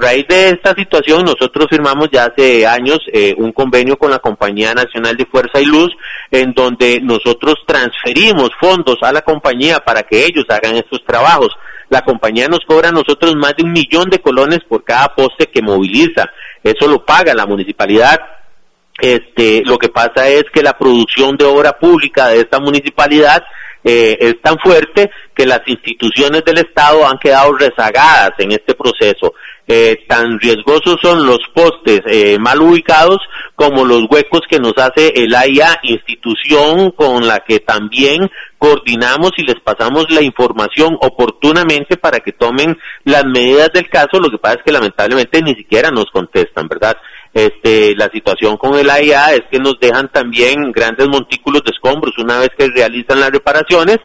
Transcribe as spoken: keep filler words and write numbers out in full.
raíz de esta situación nosotros firmamos ya hace años eh, un convenio con la Compañía Nacional de Fuerza y Luz, en donde nosotros transferimos fondos a la compañía para que ellos hagan estos trabajos. La compañía nos cobra a nosotros más de un millón de colones por cada poste que moviliza. Eso lo paga la municipalidad. Este, lo que pasa es que la producción de obra pública de esta municipalidad eh, es tan fuerte que las instituciones del Estado han quedado rezagadas en este proceso. Eh, tan riesgosos son los postes eh, mal ubicados como los huecos que nos hace el A I A, institución con la que también coordinamos y les pasamos la información oportunamente para que tomen las medidas del caso. Lo que pasa es que lamentablemente ni siquiera nos contestan, ¿verdad? Este, la situación con el A I A es que nos dejan también grandes montículos de escombros una vez que realizan las reparaciones